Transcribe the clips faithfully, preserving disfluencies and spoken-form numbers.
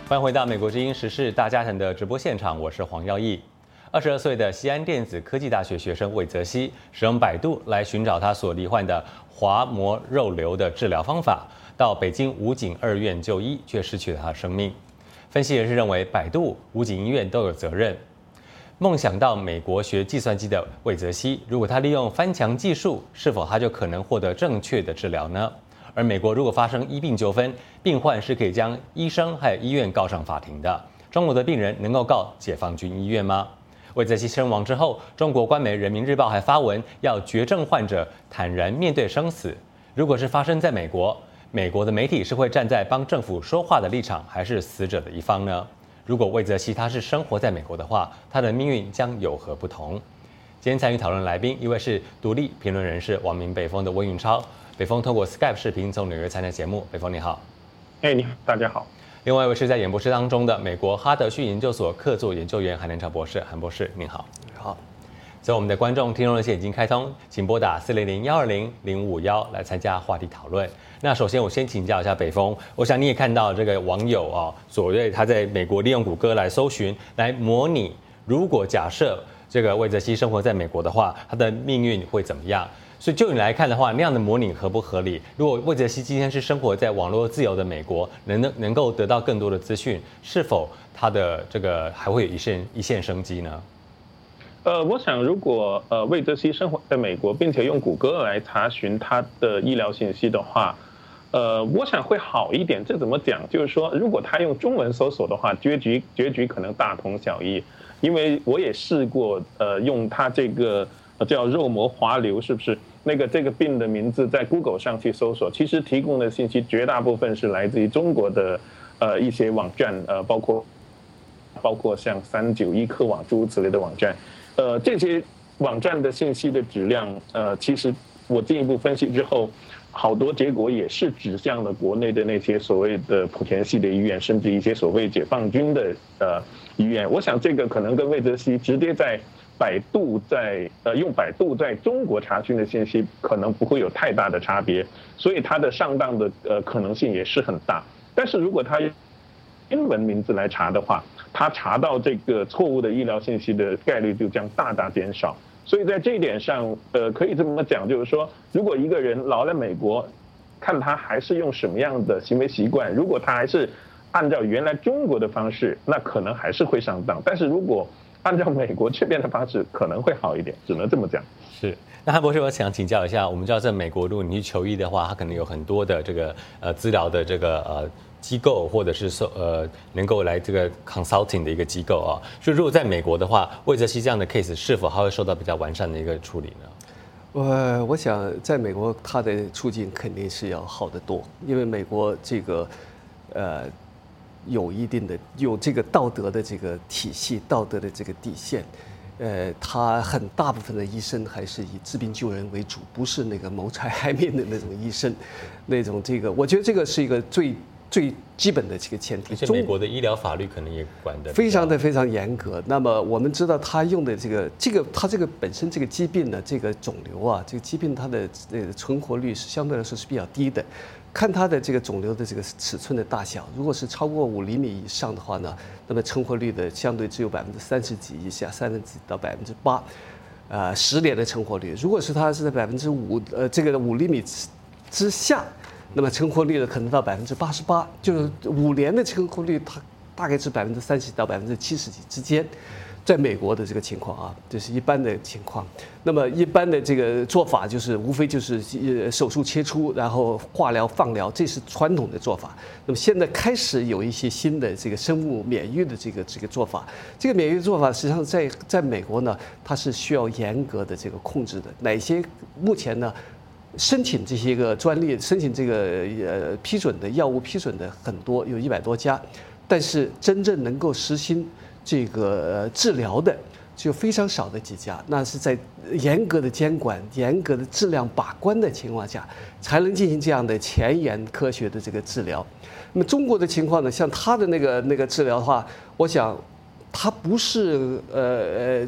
欢迎回到美国之音时事大家谈的直播现场，我是黄耀义。二十二岁的西安电子科技大学学生魏则西，使用百度来寻找他所罹患的滑膜肉瘤的治疗方法，到北京武警二院就医，却失去了他的生命。分析人士认为，百度、武警医院都有责任。梦想到美国学计算机的魏则西，如果他利用翻墙技术，是否他就可能获得正确的治疗呢？而美国如果发生医病纠纷，病患是可以将医生还有医院告上法庭的。中国的病人能够告解放军医院吗？魏则西身亡之后，中国官媒《人民日报》还发文要绝症患者坦然面对生死。如果是发生在美国，美国的媒体是会站在帮政府说话的立场，还是死者的一方呢？如果魏则西他是生活在美国的话，他的命运将有何不同？今天参与讨论来宾，一位是独立评论人士王明北风的温允超，北风透过 Skype 视频从纽约参加节目，北风你好。 哎，你好，大家好。 另外一位是在演播室当中的美国哈德逊研究所客座研究员韩南朝博士，韩博士您好。 你好。 所以我们的观众听众热线已经开通，请拨打四零零幺二零零五幺来参加话题讨论。那首先我先请教一下北风，我想你也看到这个网友啊，所谓他在美国利用谷歌来搜寻，来模拟如果假设这个魏则西生活在美国的话，他的命运会怎么样？所以就你来看的话，那样的模拟合不合理？如果魏则西今天是生活在网络自由的美国，能能够得到更多的资讯，是否他的这个还会有一线一线生机呢？ 呃，我想如果呃魏则西生活在美国，并且用谷歌来查询他的医疗信息的话，呃，我想会好一点。这怎么讲？就是说，如果他用中文搜索的话，结局结局可能大同小异。因为我也试过，呃，用他这个叫肉膜滑瘤，是不是那个这个病的名字在 Google 上去搜索，其实提供的信息绝大部分是来自于中国的呃一些网站，呃，包括包括像三九一科网诸如此类的网站。呃，这些网站的信息的质量，呃，其实我进一步分析之后，好多结果也是指向了国内的那些所谓的莆田系的医院，甚至一些所谓解放军的呃医院。我想这个可能跟魏则西直接在百度在呃用百度在中国查询的信息，可能不会有太大的差别，所以它的上当的呃可能性也是很大。但是如果他英文名字来查的话，他查到这个错误的医疗信息的概率就将大大减少。所以在这一点上，呃，可以这么讲，就是说，如果一个人老在美国，看他还是用什么样的行为习惯，如果他还是按照原来中国的方式，那可能还是会上当。但是如果按照美国这边的方式，可能会好一点，只能这么讲。 是。那韩博士，我想请教一下，我们知道在美国，如果你去求医的话，他可能有很多的这个呃治疗的这个呃机构，或者是说呃能够来这个 consulting 的一个机构啊。所以如果在美国的话，魏则西这样的 case 是否还会受到比较完善的一个处理呢？ 我我想在美国，他的处境肯定是要好得多，因为美国这个呃有一定的有这个道德的这个体系，道德的这个底线。呃，他很大部分的医生还是以治病救人为主，不是那个谋财害命的那种医生，那种这个，我觉得这个是一个最最基本的这个前提。 而且美国的医疗法律可能也管得非常的非常严格。那么我们知道他用的这个这个他这个本身这个疾病呢，这个肿瘤啊，这个疾病它的呃存活率是相对来说是比较低的。看它的这个肿瘤的这个尺寸的大小，如果是超过五厘米以上的话呢，那么存活率的相对只有百分之三十几以下，三分之到百分之八，呃，十年的存活率。如果是它是在百分之五，呃，这个五厘米之下，那么存活率呢可能到百分之八十八，就是五年的存活率，它大概是百分之三十到百分之七十几之间。在美国的这个情况啊，这是一般的情况。那么一般的这个做法就是，无非就是呃手术切除，然后化疗、放疗，这是传统的做法。那么现在开始有一些新的这个生物免疫的这个这个做法。这个免疫做法实际上在在美国呢，它是需要严格的这个控制的。哪些目前呢？申请这些个专利，申请这个呃批准的药物批准的很多，有一百多家，但是真正能够实行这个治疗的只有非常少的几家，那是在严格的监管、严格的质量把关的情况下，才能进行这样的前沿科学的这个治疗。那么中国的情况呢，像他的那个那个治疗的话，我想它不是呃呃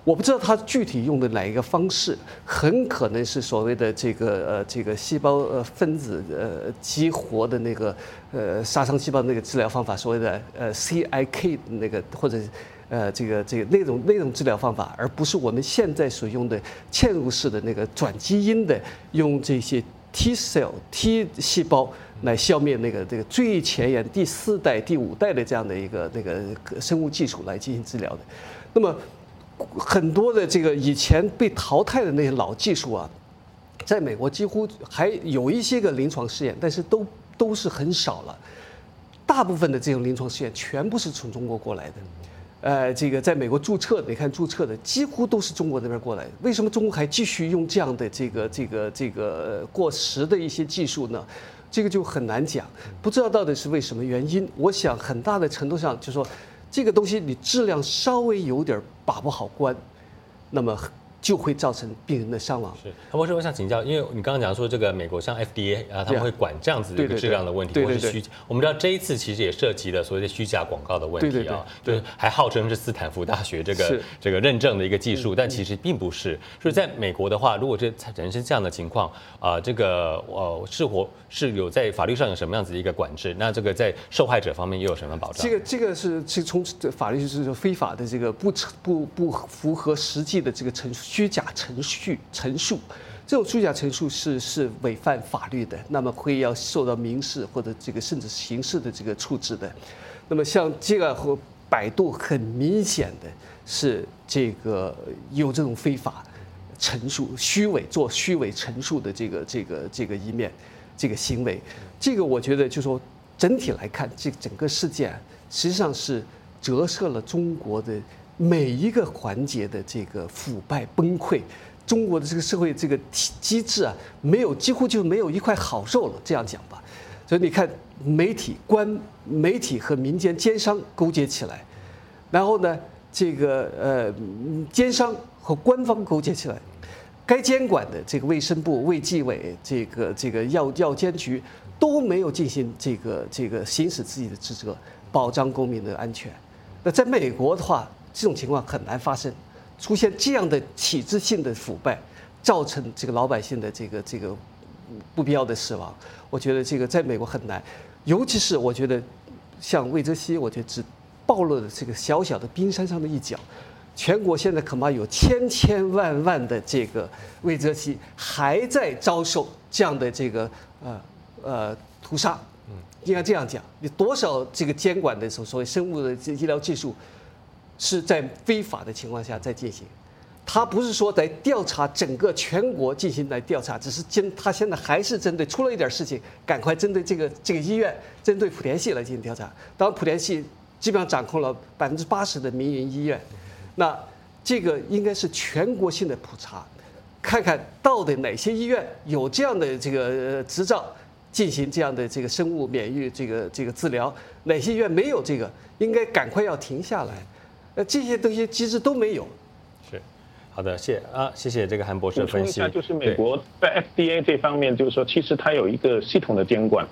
我不知道它具体用的哪一个方式，很可能是所谓的这个呃这个细胞呃分子呃激活的那个呃杀伤细胞那个治疗方法，所谓的呃 C I K 那个或者呃这个这个那种那种治疗方法，而不是我们现在所用的嵌入式的那个转基因的用这些 T cell T 细胞来消灭那个这个最前沿第四代、第五代的这样的一个那个生物技术来进行治疗的，那么。很多的这个以前被淘汰的那些老技术啊，在美国几乎还有一些个临床试验，但是都都是很少了。大部分的这种临床试验全部是从中国过来的，呃，这个在美国注册的，你看注册的几乎都是中国那边过来的。为什么中国还继续用这样的这个这个这个过时的一些技术呢？这个就很难讲，不知道到底是为什么原因。我想很大的程度上就是说。这个东西你质量稍微有点把不好关，那么就会造成病人的伤亡。 是，韩博士，我想请教，因为你刚刚讲说这个美国像 F D A 啊，他们会管这样子的一个质量的问题，或是虚。我们知道这一次其实也涉及了所谓的虚假广告的问题啊，就是还号称是斯坦福大学这个这个认证的一个技术，但其实并不是。所以在美国的话，如果这产生这样的情况啊，这个呃是否是有在法律上有什么样子的一个管制？那这个在受害者方面又有什么保障？ 这个这个是是从法律是非法的这个不不不符合实际的这个陈虚假陈述。陈述，这种虚假陈述是是违反法律的，那么会要受到民事或者这个甚至刑事的这个处置的。那么像这个和百度很明显的是这个有这种非法陈述、虚伪做虚伪陈述的这个这个这个一面，这个行为，这个我觉得就说整体来看，这整个事件实际上是折射了中国的每一个环节的这个腐败崩溃。中国的这个社会这个机制啊，没有几乎就没有一块好肉了，这样讲吧。所以你看，媒体官媒体和民间奸商勾结起来，然后呢，这个呃奸商和官方勾结起来，该监管的这个卫生部、卫计委、这个这个药药监局都没有进行这个这个行使自己的职责，保障公民的安全。那在美国的话，这种情况很难发生。出现这样的体制性的腐败，造成这个老百姓的这个这个不必要的死亡，我觉得这个在美国很难。尤其是我觉得像魏则西，我觉得只暴露了这个小小的冰山上的一角。全国现在恐怕有千千万万的这个魏则西还在遭受这样的这个呃呃屠杀。应该这样讲，有多少这个监管的所所谓生物的医疗技术？是在非法的情况下在进行，他不是说在调查整个全国进行来调查，只是针他现在还是针对出了一点事情，赶快针对这个这个医院，针对莆田系来进行调查。当然，莆田系基本上掌控了百分之八十的民营医院，那这个应该是全国性的普查，看看到底哪些医院有这样的这个执照进行这样的这个生物免疫这个这个治疗，哪些医院没有这个，应该赶快要停下来。呃，这些东西机制都没有。 是，好的，谢啊，谢谢这个韩博士的分析。 补充一下，就是美国在 F D A 这方面，就是说，其实它有一个系统的监管。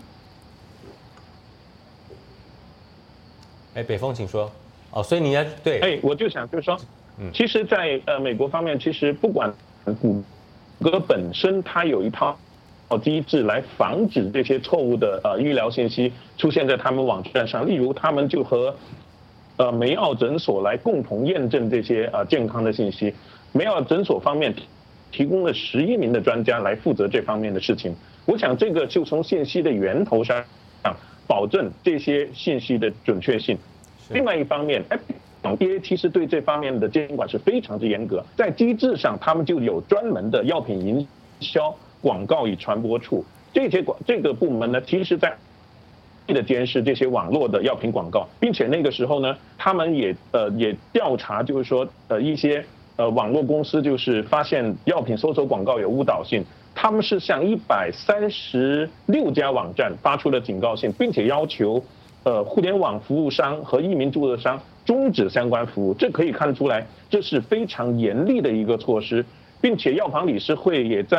哎，北风，请说。哦，所以你要对。 哎，我就想就是说，嗯，其实在，在呃美国方面，其实不管谷歌本身，它有一套机制来防止这些错误的呃医疗信息出现在他们网站上，例如他们就和呃，梅奥诊所来共同验证这些呃健康的信息。梅奥诊所方面提供了十一名的专家来负责这方面的事情。我想这个就从信息的源头上保证这些信息的准确性。另外一方面 ，F D A 其实对这方面的监管是非常之严格，在机制上他们就有专门的药品营销广告与传播处，这些广这个部门呢，其实在的监视这些网络的药品广告，并且那个时候呢，他们也呃也调查，就是说呃一些呃网络公司就是发现药品搜索广告有误导性，他们是向一百三十六家网站发出了警告信，并且要求呃互联网服务商和疫民注册商终止相关服务。这可以看出来，这是非常严厉的一个措施，并且药房理事会也在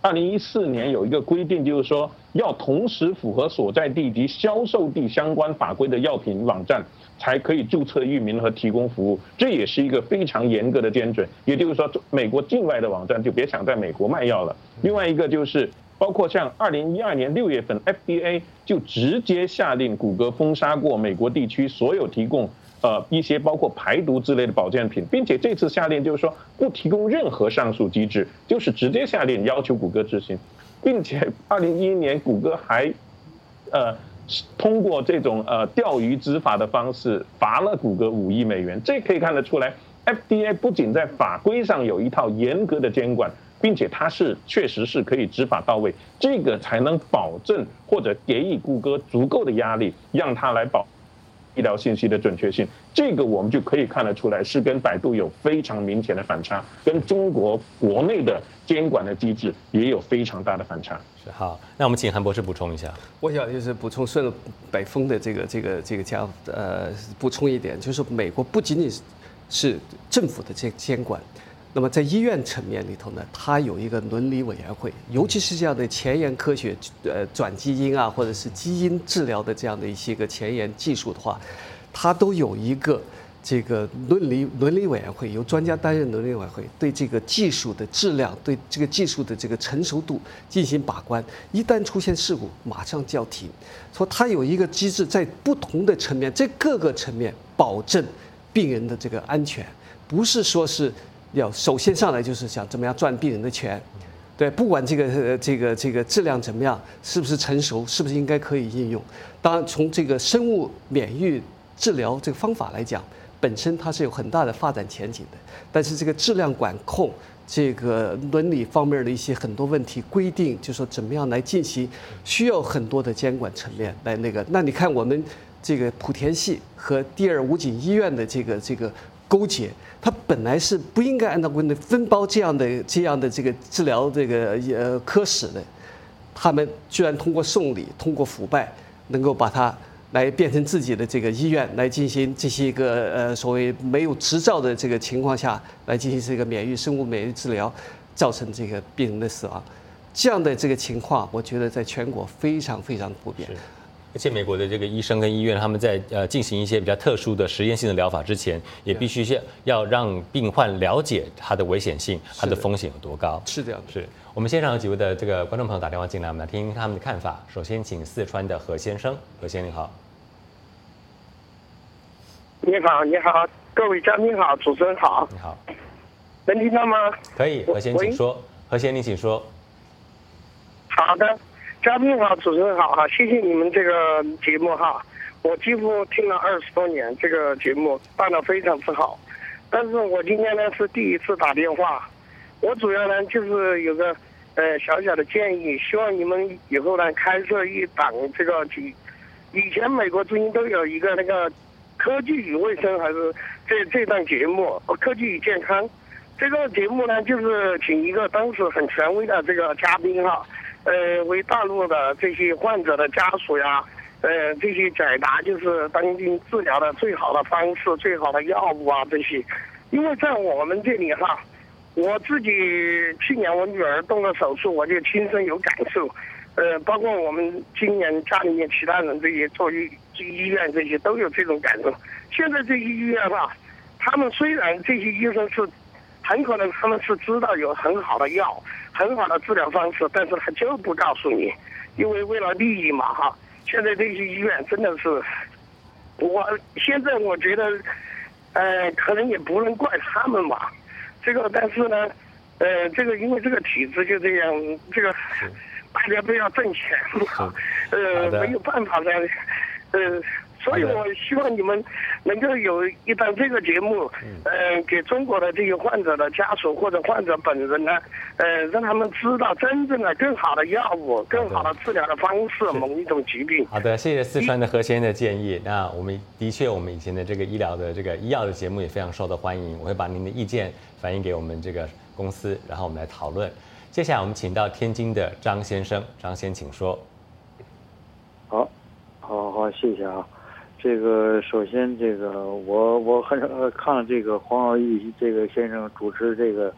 二零一四年有一个规定，就是说要同时符合所在地及销售地相关法规的药品网站才可以注册域名和提供服务，这也是一个非常严格的监准。也就是说，美国境外的网站就别想在美国卖药了。另外一个就是，包括像二零一二年六月份 ，F D A 就直接下令谷歌封杀过美国地区所有提供呃一些包括排毒之类的保健品，并且这次下令就是说不提供任何上诉机制，就是直接下令要求谷歌执行，并且二零一一年谷歌还呃。通过这种呃钓鱼执法的方式罚了谷歌五亿美元，这可以看得出来 ，F D A 不仅在法规上有一套严格的监管，并且它是确实是可以执法到位，这个才能保证或者给予谷歌足够的压力，让它来保医疗信息的准确性。这个我们就可以看得出来，是跟百度有非常明显的反差，跟中国国内的监管的机制也有非常大的反差。 是好，那我们请韩博士补充一下。 我想就是补充顺了百峰的这个这个这个加呃补充一点，就是美国不仅仅是政府的这监管，那么在医院层面里头呢，它有一个伦理委员会，尤其是这样的前沿科学呃转基因啊，或者是基因治疗的这样的一些个前沿技术的话，它都有一个这个伦理伦理委员会，由专家担任伦理委员会，对这个技术的质量，对这个技术的这个成熟度进行把关。一旦出现事故，马上叫停。说它有一个机制，在不同的层面，这各个层面保证病人的这个安全，不是说是要首先上来就是想怎么样赚病人的钱。对，不管这个这个这个质量怎么样，是不是成熟，是不是应该可以应用。当然，从这个生物免疫治疗这个方法来讲，本身它是有很大的发展前景的，但是这个质量管控、这个伦理方面的一些很多问题规定，就说怎么样来进行，需要很多的监管层面来那个。那你看我们这个莆田系和第二武警医院的这个这个勾结，它本来是不应该按照规定分包这样的这样的这个治疗这个呃科室的，他们居然通过送礼、通过腐败，能够把它来变成自己的这个医院来进行这些个呃所谓没有执照的这个情况下来进行这个免疫生物免疫治疗，造成这个病人的死亡，这样的这个情况，我觉得在全国非常非常普遍。 而且美国的这个医生跟医院，他们在呃进行一些比较特殊的实验性的疗法之前，也必须要让病患了解它的危险性、它的风险有多高。 是这样的。 是我们现场有几位的这个观众朋友打电话进来，我们来听听他们的看法。首先，请四川的何先生，何先生你好。 你好，你好，各位嘉宾好，主持人好。 你好， 能听到吗？ 可以，何先请说。何先，你请说。 好的。嘉宾好，主持人好哈，谢谢你们这个节目哈，我几乎听了二十多年，这个节目办得非常之好，但是我今天呢是第一次打电话，我主要呢就是有个呃小小的建议，希望你们以后呢开设一档这个节，以前美国之音都有一个那个科技与卫生还是这这档节目，科技与健康，这个节目呢就是请一个当时很权威的这个嘉宾哈。呃，为大陆的这些患者的家属呀，呃，这些解答就是当今治疗的最好的方式、最好的药物啊这些。因为在我们这里哈，我自己去年我女儿动了手术，我就亲身有感受。呃，包括我们今年家里面其他人这些做医医院这些都有这种感受。现在这些医院哈，他们虽然这些医生是很可能他们是知道有很好的药。很好的治疗方式，但是他就不告诉你，因为为了利益嘛哈。现在这些医院真的是，我现在我觉得，呃，可能也不能怪他们吧。这个，但是呢，呃，这个因为这个体制就这样，这个大家都要挣钱嘛，呃，没有办法的，呃。所以我希望你们能够有一档这个节目，呃，给中国的这些患者的家属或者患者本人呢，呃，让他们知道真正的更好的药物、更好的治疗的方式，某一种疾病。 好的，谢谢四川的何先生的建议。那我们的确，我们以前的这个医疗的这个医药的节目也非常受到欢迎。我会把您的意见反映给我们这个公司，然后我们来讨论。接下来我们请到天津的张先生，张先请说。 好，好好，谢谢啊。这个首先，这个我我很呃看这个黄耀义这个先生主持这个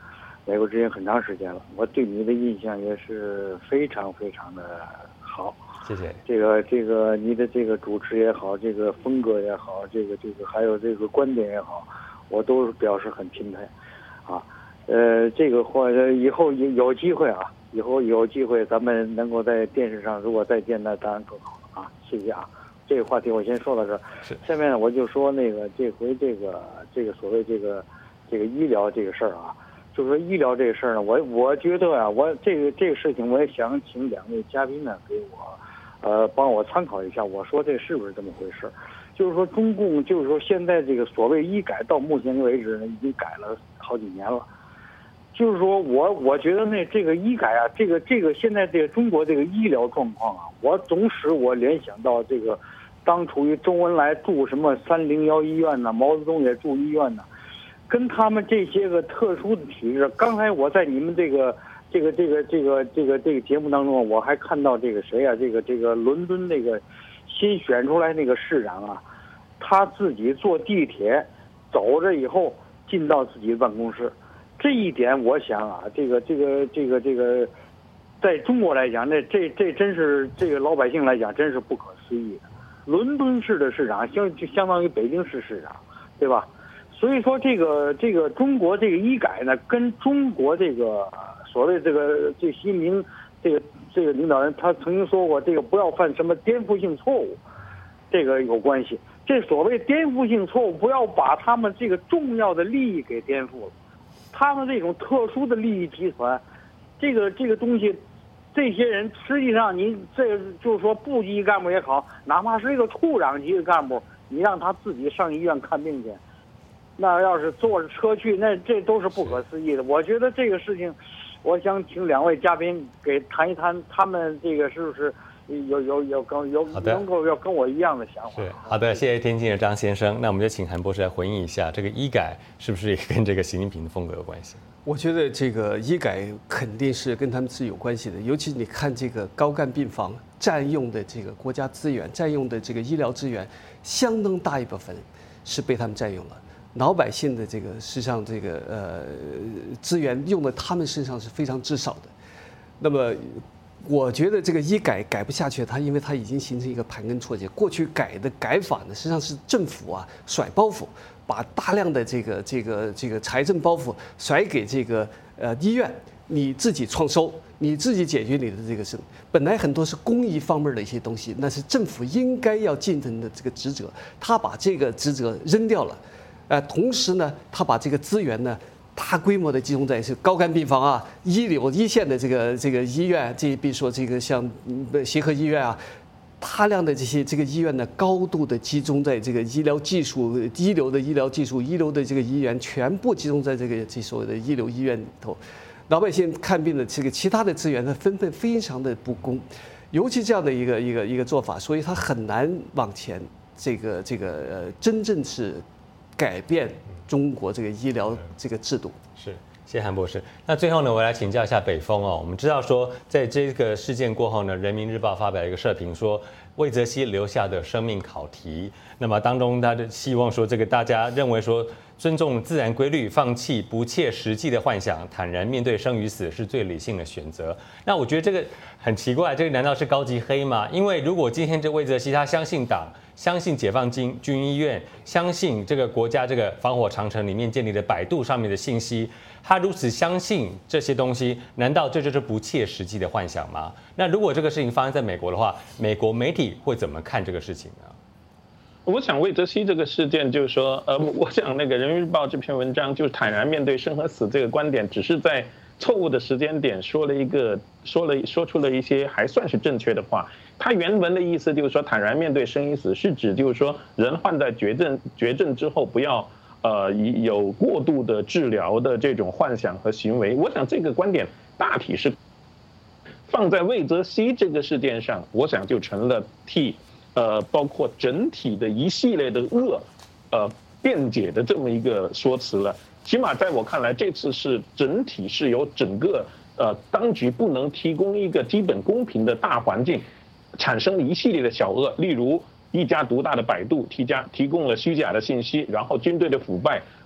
美国之音很长时间了，我对你的印象也是非常非常的好。 谢谢。 这个这个你的这个主持也好，这个风格也好，这个这个还有这个观点也好，我都表示很钦佩，啊，呃，这个话以后有有机会啊，以后有机会咱们能够在电视上如果再见，那当然更好了啊，谢谢啊。这个话题我先说到这儿，下面我就说那个这回这个这个所谓这个这个医疗这个事儿啊，就是说医疗这个事儿呢，我我觉得啊，我这个这个事情我也想请两位嘉宾呢给我。呃，帮我参考一下，我说这是不是这么回事？就是说，中共就是说现在这个所谓医改到目前为止呢，已经改了好几年了。就是说我我觉得呢，这个医改啊，这个这个现在这个中国这个医疗状况啊，我总使我联想到这个当初于周恩来驻什么三零幺医院呢，毛泽东也驻医院呢，跟他们这些个特殊的体制。刚才我在你们这个。这个这个这个这个这个节目当中，我还看到这个谁啊？这个这个伦敦那个新选出来那个市长啊，他自己坐地铁走着以后进到自己的办公室，这一点我想啊，这个这个这个这个，在中国来讲，那这这真是这个老百姓来讲真是不可思议的。伦敦市的市长相就相当于北京市市长，对吧？所以说这个这个中国这个医改呢，跟中国这个。所谓这个这习近平这个这个领导人，他曾经说过，这个不要犯什么颠覆性错误，这个有关系。这所谓颠覆性错误，不要把他们这个重要的利益给颠覆了。他们这种特殊的利益集团，这个这个东西，这些人实际上你这就是说部级干部也好，哪怕是一个处长级的干部，你让他自己上医院看病去，那要是坐着车去，那这都是不可思议的。我觉得这个事情。我想请两位嘉宾给谈一谈，他们这个是不是有有有跟有能够要跟我一样的想法？ 是好的，谢谢天津的张先生。那我们就请韩博士来回应一下，这个医改是不是也跟这个习近平的风格有关系？ 我觉得这个医改肯定是跟他们是有关系的，尤其你看这个高干病房占用的这个国家资源，占用的这个医疗资源，相当大一部分是被他们占用了。老百姓的这个实际上这个呃资源用在他们身上是非常之少的。那么我觉得这个医改改不下去，它因为它已经形成一个盘根错节。过去改的改法呢，实际上是政府啊甩包袱，把大量的这个这个这个财政包袱甩给这个呃医院，你自己创收，你自己解决你的这个事。本来很多是公益方面的一些东西，那是政府应该要尽的这个职责，他把这个职责扔掉了。呃，同时呢，他把这个资源呢，大规模的集中在是高干病房啊、一流一线的这个这个医院，这比如说这个像协和医院啊，大量的这些这个医院呢，高度的集中在这个医疗技术、一流的医疗技术、一流的这个医院，全部集中在这个这所谓的一流医院里头。老百姓看病的这个其他的资源呢，分配非常的不公，尤其这样的一个一个一个做法，所以它很难往前这个这个呃真正是。改变中国这个医疗这个制度。 是，谢谢韩博士。那最后呢，我来请教一下北风哦。我们知道说，在这个事件过后呢，《人民日报》发表了一个社评说，魏则西留下的生命考题。那么当中，他的希望说，这个大家认为说，尊重自然规律，放弃不切实际的幻想，坦然面对生与死是最理性的选择。那我觉得这个很奇怪，这个难道是高级黑吗？因为如果今天这魏则西他相信党。相信解放军军医院，相信这个国家这个防火长城里面建立的百度上面的信息，他如此相信这些东西，难道这就是不切实际的幻想吗？那如果这个事情发生在美国的话，美国媒体会怎么看这个事情呢？ 我想魏则西这个事件，就是说，呃，我想那个《人民日报》这篇文章，就是坦然面对生和死这个观点，只是在错误的时间点说了一个，说了说出了一些还算是正确的话。他原文的意思就是说，坦然面对生与死，是指就是说，人患在绝症绝症之后，不要呃有过度的治疗的这种幻想和行为。我想这个观点大体是放在魏则西这个事件上，我想就成了替呃包括整体的一系列的恶呃辩解的这么一个说辞了。起码在我看来，这次是整体是由整个呃当局不能提供一个基本公平的大环境。产生了一系列的小恶，例如一家独大的百度提加提供了虚假的信息，然后军队的腐败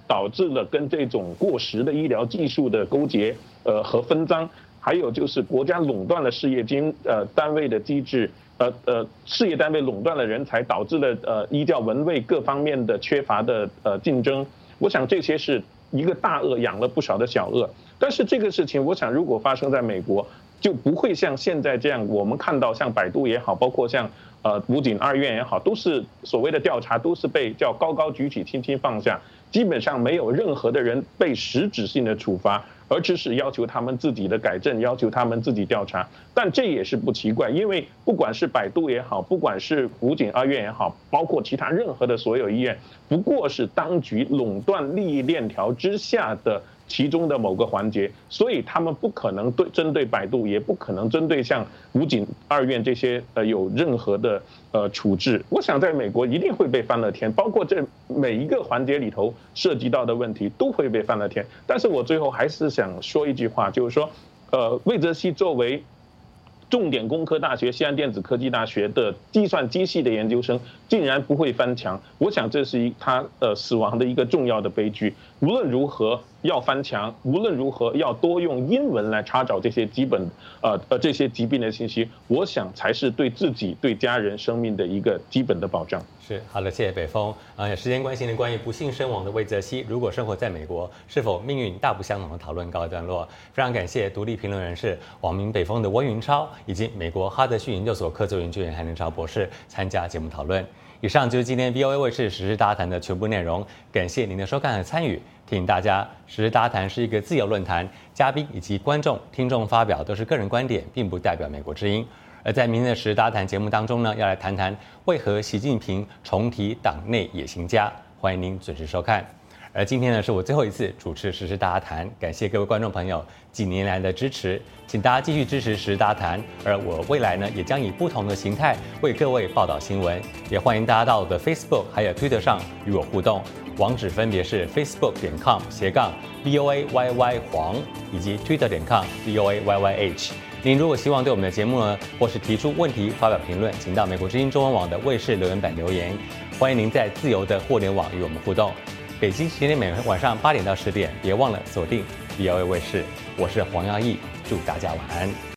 导致了跟这种过时的医疗技术的勾结呃和分赃，还有就是国家垄断了事业经呃单位的机制。呃呃，事业单位垄断了人才，导致了呃医教文卫各方面的缺乏的呃竞争。我想这些是一个大鳄养了不少的小鳄。但是这个事情，我想如果发生在美国，就不会像现在这样，我们看到像百度也好，包括像呃武警二院也好，都是所谓的调查，都是被叫高高举起，轻轻放下，基本上没有任何的人被实质性的处罚。而只是要求他们自己的改正，要求他们自己调查，但这也是不奇怪，因为不管是百度也好，不管是武警二院也好，包括其他任何的所有医院，不过是当局垄断利益链条之下的其中的某个环节，所以他们不可能对针对百度，也不可能针对像武警二院这些呃有任何的呃处置。我想在美国一定会被翻了天，包括这每一个环节里头涉及到的问题都会被翻了天。但是我最后还是想说一句话，就是说，呃，魏则西作为重点工科大学西安电子科技大学的计算机系的研究生，竟然不会翻墙，我想这是一他呃死亡的一个重要的悲剧。无论如何要翻墙，无论如何要多用英文来查找这些基本呃呃这些疾病的信息，我想才是对自己对家人生命的一个基本的保障。 是好的，谢谢北风。呃，时间关系呢，关于不幸身亡的魏则西，如果生活在美国，是否命运大不相同的讨论告一段落。非常感谢独立评论人士网民北风的温云超，以及美国哈德逊研究所客座研究员韩能超博士参加节目讨论。以上就是今天 V O A 卫视时事大谈的全部内容，感谢您的收看和参与。提醒大家，时事大谈是一个自由论坛，嘉宾以及观众、听众发表都是个人观点，并不代表美国之音。而在明天的时事大谈节目当中呢，要来谈谈为何习近平重提党内野心家，欢迎您准时收看。而今天呢，是我最后一次主持时事大谈，感谢各位观众朋友几年来的支持，请大家继续支持时事大谈。而我未来呢，也将以不同的形态为各位报道新闻，也欢迎大家到我的 Facebook 还有 Twitter 上与我互动，网址分别是 facebook 点 com 斜杠 V O A Y Y 黄以及 Twitter 点 com V O A Y Y H。您如果希望对我们的节目呢，或是提出问题、发表评论，请到美国之音中文网的卫视留言板留言。欢迎您在自由的互联网与我们互动。北京时间每天晚上八点到十点，别忘了锁定 V O A 卫视。我是黄耀义，祝大家晚安。